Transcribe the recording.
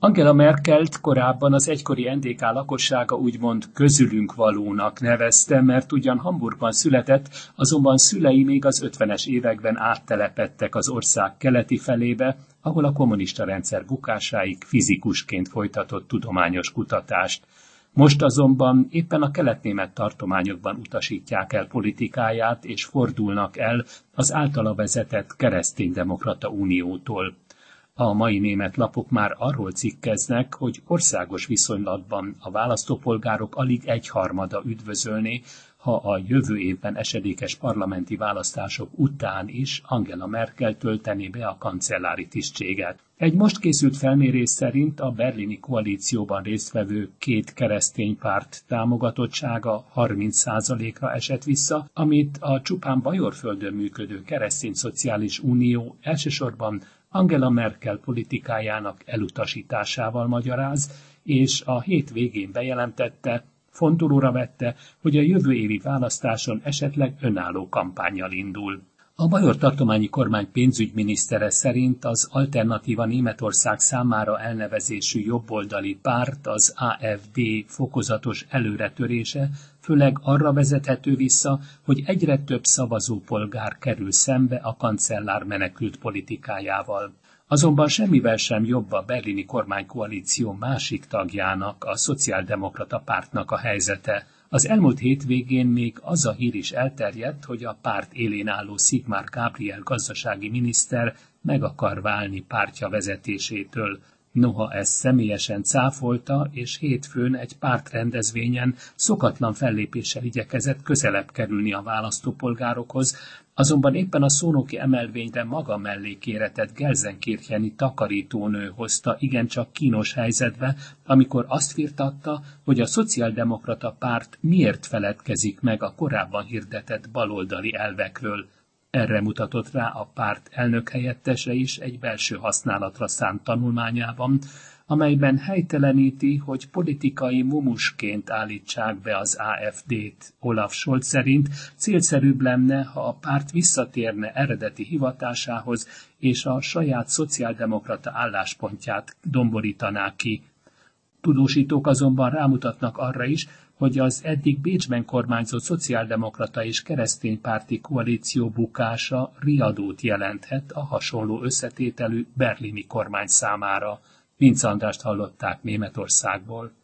Angela Merkelt korábban az egykori NDK lakossága úgymond közülünk valónak nevezte, mert ugyan Hamburgban született, azonban szülei még az 50-es években áttelepedtek az ország keleti felébe, ahol a kommunista rendszer bukásáig fizikusként folytatott tudományos kutatást. Most azonban éppen a keletnémet tartományokban utasítják el politikáját, és fordulnak el az általa vezetett Kereszténydemokrata Uniótól. A mai német lapok már arról cikkeznek, hogy országos viszonylatban a választópolgárok alig egyharmada üdvözölné, ha a jövő évben esedékes parlamenti választások után is Angela Merkel töltené be a kancellári tisztséget. Egy most készült felmérés szerint a berlini koalícióban résztvevő két keresztény párt támogatottsága 30%-ra esett vissza, amit a csupán Bajorföldön működő Keresztény Szociális Unió elsősorban Angela Merkel politikájának elutasításával magyaráz, és a hét végén bejelentette, fontolóra vette, hogy a jövő évi választáson esetleg önálló kampánnyal indul. A bajor tartományi kormány pénzügyminisztere szerint az Alternatíva Németország számára elnevezésű jobboldali párt, az AfD fokozatos előretörése főleg arra vezethető vissza, hogy egyre több szavazópolgár kerül szembe a kancellár menekült politikájával. Azonban semmivel sem jobb a berlini kormánykoalíció másik tagjának, a szociáldemokrata pártnak a helyzete. Az elmúlt hétvégén még az a hír is elterjedt, hogy a párt élén álló Sigmar Gabriel gazdasági miniszter meg akar válni pártja vezetésétől. Noha ezt személyesen cáfolta, és hétfőn egy pártrendezvényen szokatlan fellépéssel igyekezett közelebb kerülni a választópolgárokhoz, azonban éppen a szónoki emelvényre maga mellé kéretett gelsenkircheni takarítónő hozta igencsak kínos helyzetbe, amikor azt firtatta, hogy a szociáldemokrata párt miért feledkezik meg a korábban hirdetett baloldali elvekről. Erre mutatott rá a párt elnökhelyettese is egy belső használatra szánt tanulmányában, amelyben helyteleníti, hogy politikai mumusként állítsák be az AfD-t. Olaf Scholz szerint célszerűbb lenne, ha a párt visszatérne eredeti hivatásához, és a saját szociáldemokrata álláspontját domborítaná ki. Tudósítók azonban rámutatnak arra is, hogy az eddig Bécsben kormányzott szociáldemokrata és kereszténypárti koalíció bukása riadót jelenthet a hasonló összetételű berlini kormány számára. Vince Andrást hallották Németországból.